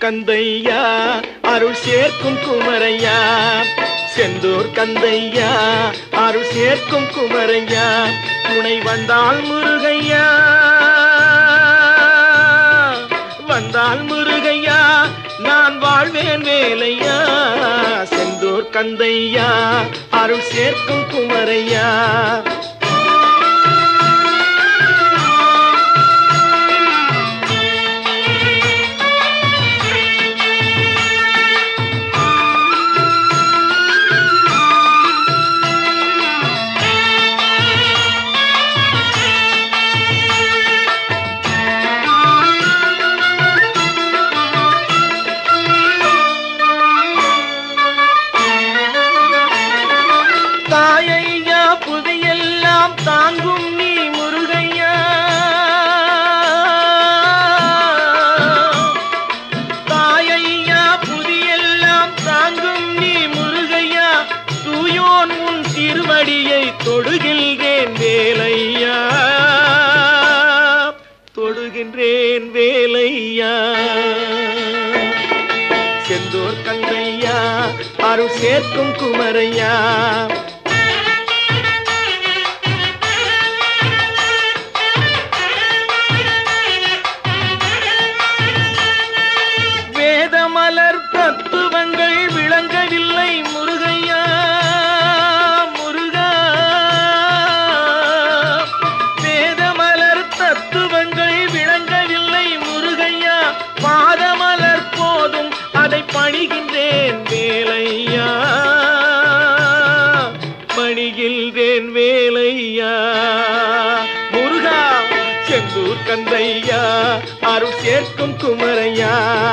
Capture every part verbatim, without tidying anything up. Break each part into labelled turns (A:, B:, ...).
A: கந்தையா அருள் சேர்க்கும் குமரையா, செந்தூர் கந்தையா அருள் சேர்க்கும் குமரையா, துணை வந்தால் முருகையா வந்தால் முருகையா நான் வாழ்வேன் வேலையா, செந்தூர் கந்தையா அருள் சேர்க்கும் குமரையா. தாயையா புதையெல்லாம் தாங்கும் நீ முருகையா, தாயையா புதையெல்லாம் தாங்கும் நீ முருகையா, தூயோன் உன் திருவடியை தொடுகின்றேன் வேலையா தொடுகின்றேன் வேலையா, செந்தூர் கந்தையா அருள் சேர்க்கும் குமரையா. வேதமலர் தத்துவங்கள் விளங்கவில்லை முருகையா முருகா, வேதமலர் தத்துவங்கள் விளங்கவில்லை முருகையா, பாதமலர் போதும் அதை பணிகின்றேன் வேலையா பணிகின்றேன் வேலையா, முருகா செந்தூர் கந்தையா அருள் சேர்க்கும் குமரையா.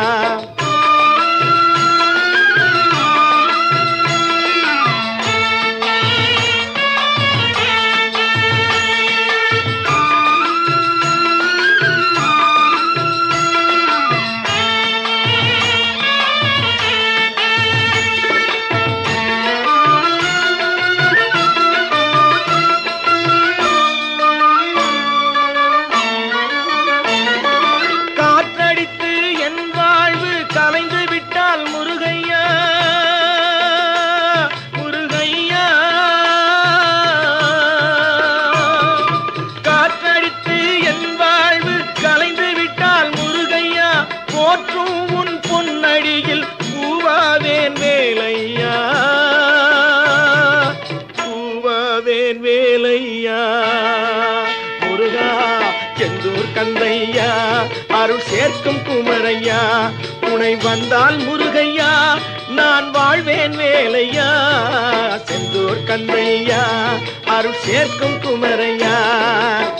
A: கலைந்து விட்டால் முருகையா முருகையா, காற்றடித்து என் வாழ்வு கலைந்து விட்டால் முருகையா, போற்றும் உன் பொன்னடியில் பூவாவேன் வேலையா பூவாவேன் வேலையா, முருகா செந்தூர் கந்தையா அருள் சேர்க்கும் குமரையா, துணை வந்தால் முருகையா நான் வாழ்வேன் வேலையா, செந்தூர் கந்தையா அருள் சேர்க்கும் குமரையா.